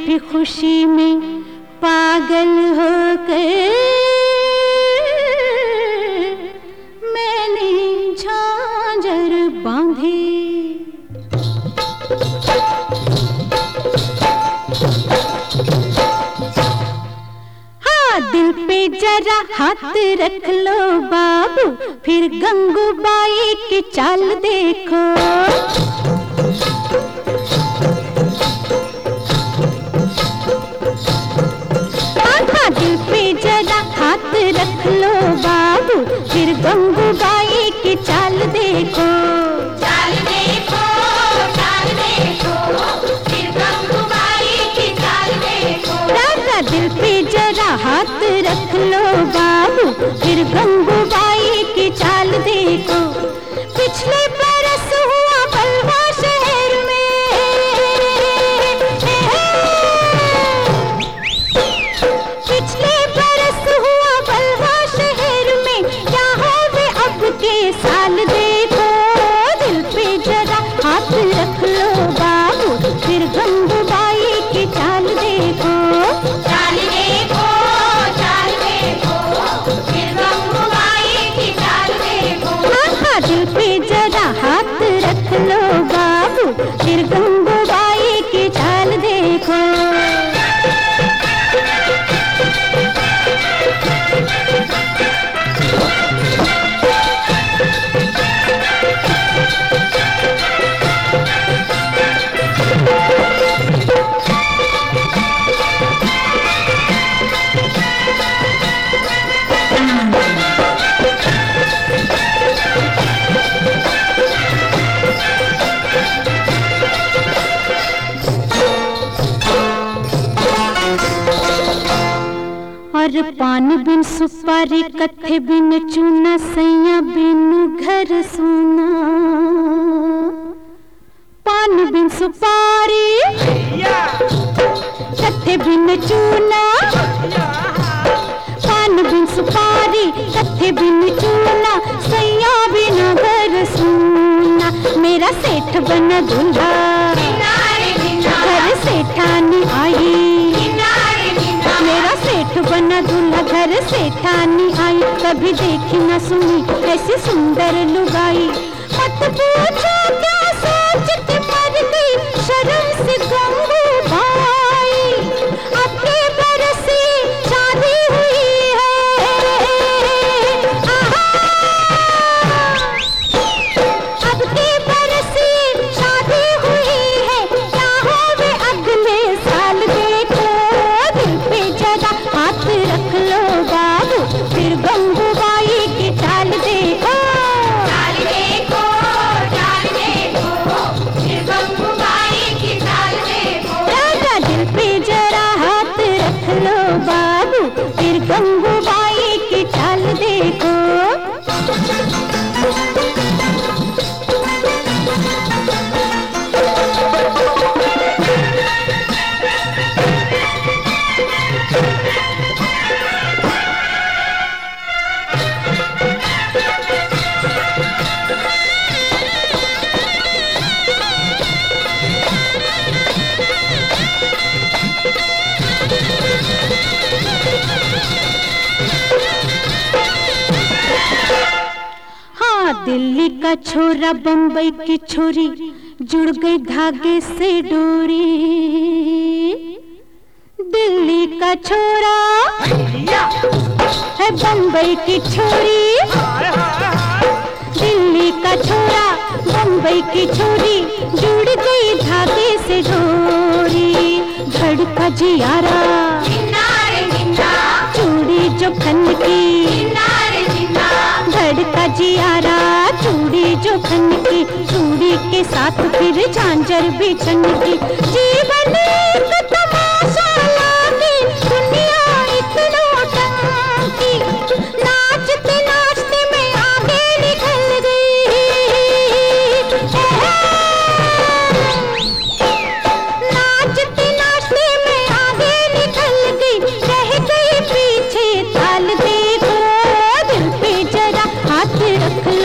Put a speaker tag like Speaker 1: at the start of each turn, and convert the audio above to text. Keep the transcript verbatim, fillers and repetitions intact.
Speaker 1: की खुशी में पागल होकर मैंने झांझर बांधी। हाँ, दिल पे जरा हाथ रख लो बाबू, फिर गंगूबाई की चाल देखो। दिल पे जरा हाथ रख लो बाबू, फिर गंगूबाई की चाल देखो।
Speaker 2: चाल देखो, चाल देखो, फिर गंगूबाई की चाल देखो।
Speaker 1: राजा दिल पे जरा हाथ रख लो बाबू, फिर गंगूबाई की चाल देखो। पिछले बरस हुआ बलवा शहर में, पिछले बरस हुआ बलवा शहर में, यहाँ वे अब के साल देखो। दिल पे जरा हाथ रख लो बाबू, फिर गंगूबाई की चाल देखो।
Speaker 2: चाल देखो, चाल देखो, फिर गंगूबाई की चाल देखो।
Speaker 1: हाँ हाँ, दिल पे जरा हाथ रख लो बाबू, फिर गंगूबाई की चाल देखो। और पान बिन सुपारी कत्थे बिन चूना, सैया बिन घर सुना। पान बिन सुपारी कत्थे बिन चूना, पान बिन सुपारी कत्थे बिन चूना, सैया बिन घर सुना। मेरा सेठ बना दूल्हा, घर सेठानी आई। मेरा सेठ बना दूल्हा, घर सेठानी आई। कभी देखी न सुनी ऐसी सुंदर लुगाई। मत पूछो क्या सोच के मर गई शर्म से गंगूबाई। अब के बरसी शादी हुई है, अब के बरसी शादी हुई है, क्या हो वे अगले साल देखो। दिल पे जरा हाथ रख लो बाबू, फिर गंगूबाई की चाल देखो।
Speaker 2: चाल देखो, चाल देखो, फिर गंगूबाई की चाल देखो।
Speaker 1: राजा दिल पे जरा हाथ रख लो बाबू, फिर गंगूबाई की चाल देखो। हाँ, दिल्ली का छोरा बम्बई की छोरी, जुड़ गई धागे से डोरी। दिल्ली का छोरा है बम्बई की छोरी, दिल्ली का छोरा बम्बई की छोरी, जुड़ गई धागे से डोरी। धड़का जियारा चूड़ी जो खन की, धड़का जियारा चूड़ी जो खन की, चूड़ी के साथ फिर झांझर भी छन की। जीवन एक तमाशा लागे, दुनिया इतना टंकी, नाचते नाचते मैं आगे निकल गई। नाचते नाचते मैं आगे निकल गई, रह गई पीछे ताल देखो। दिल पे जरा हाथ रख